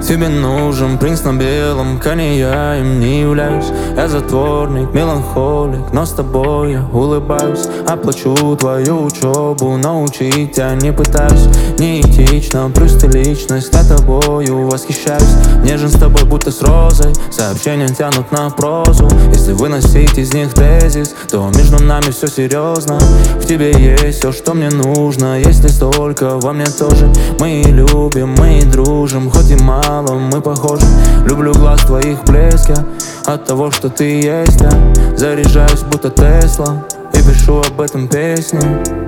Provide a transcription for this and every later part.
Тебе нужен принц на белом коне, я им не являюсь. Я затворник, меланхолик, но с тобой я улыбаюсь. Оплачу твою учебу, научить тебя не пытаюсь. Неэтично, плюс ты личность, я тобою восхищаюсь. Нежен с тобой, будто с розой, сообщения тянут на прозу. Если выносить из них тезис, то между нами все серьезно. В тебе есть все, что мне нужно, если столько во мне тоже. Мы и любим, мы и дружим, хоть и мало мы похожи. Люблю глаз твоих блеска, от того, что ты есть я заряжаюсь, будто Тесла, и пишу об этом песни.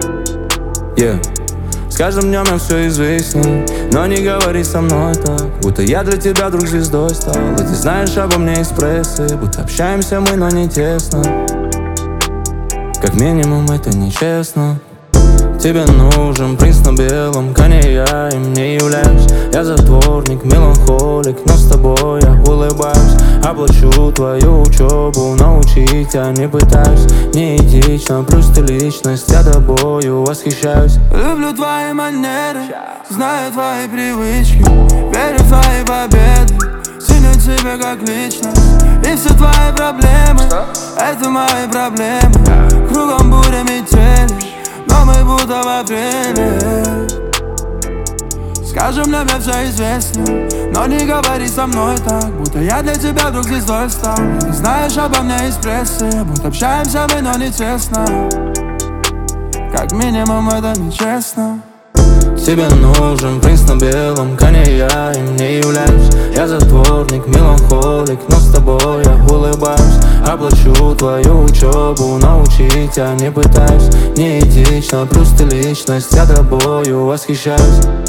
С каждым днем я все известней, но не говори со мной так, будто я для тебя друг звездой стал. И ты знаешь обо мне из прессы, будто общаемся мы, но не тесно. Как минимум это нечестно. Тебе нужен принц на белом коне, я им не являюсь. Я затворник, меланхолик, но с тобой я улыбаюсь. Оплачу твою учебу, научить я не пытаюсь. Неэтично, плюс ты личность, я тобою восхищаюсь. Люблю твои манеры, знаю твои привычки, верю в твои победы, ценю тебя как личность. И все твои проблемы, это мои проблемы. Кругом буря метели, но мы будто в апреле. Скажем, для меня все известно, но не говори со мной так, будто я для тебя друг звездой стал. Ты знаешь обо мне из прессы, будто общаемся мы, но не тесно. Как минимум это нечестно. Тебе нужен принц на белом коне, я им не являюсь. Я затворник, меланхолик, но с тобой я улыбаюсь. Оплачу твою учебу, научить я не пытаюсь. Неэтично, плюс ты личность, я тобою восхищаюсь.